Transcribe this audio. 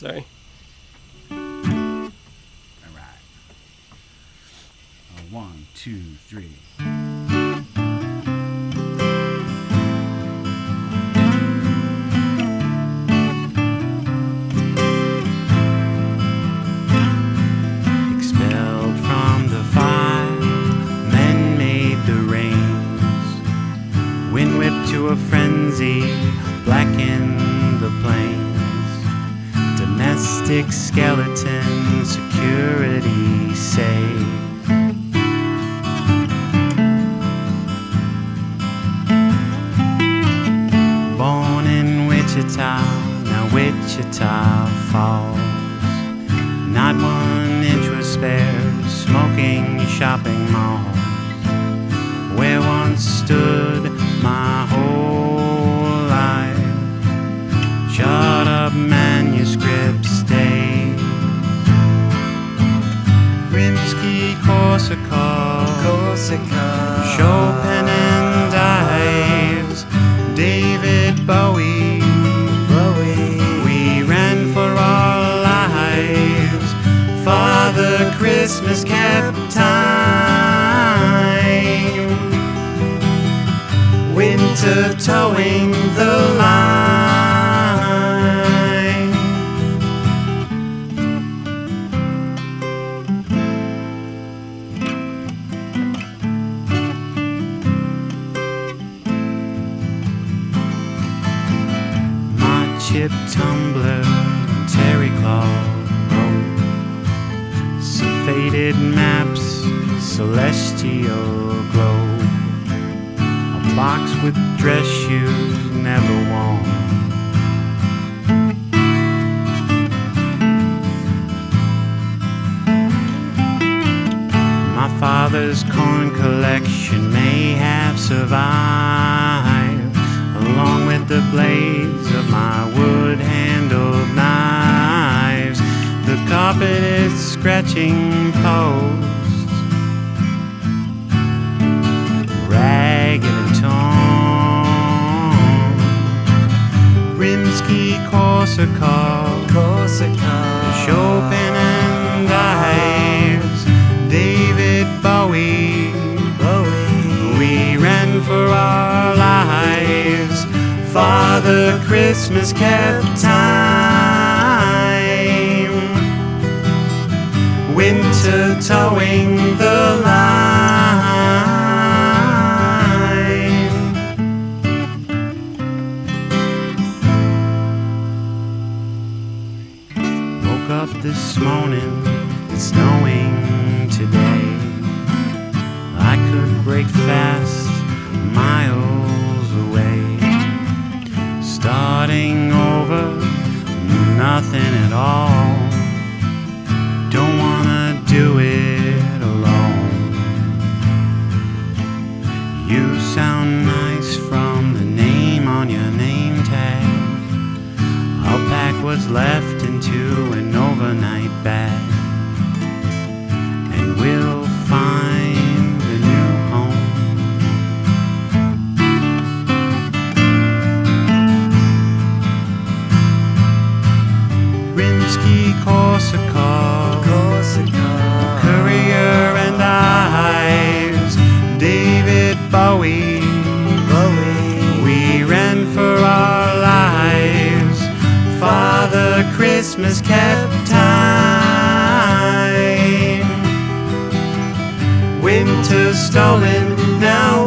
Sorry. All right. 1, 2, 3. Expelled from the fire, men made the rains. Wind whipped to a frenzy, blackened the plains. Domestic skeleton, security saved. Born in Wichita, now Wichita Falls. Not 1 inch was spared, smoking shopping malls. Where once stood my whole life, shot up manuscripts stayed. Rimsky-Korsakov, Chopin and Ives, David Bowie. We ran for our lives. Father Christmas kept time. Winter towing the line. My chip tumbler, terry cloth rope, faded maps, celestial glow. A box with dress shoes never worn. My father's corn collection may have survived, along with the blades of my wood-handled knives. The carpeted scratching posts, ragged and torn. Rimsky-Korsakov, Chopin and Ives, David Bowie. We ran for our lives. Father Christmas kept time. Winter towing the line. Woke up this morning, it's snowing today. I could break fast miles away. Starting over, nothing at all. Don't wanna do it alone. You sound nice from the name on your name tag. I'll pack what's left into an overnight bag, and we'll find a new home. Rimsky-Korsakov, Courier and Ives, David Bowie. We ran for our lives. Father Christmas kept time. Winter stolen, now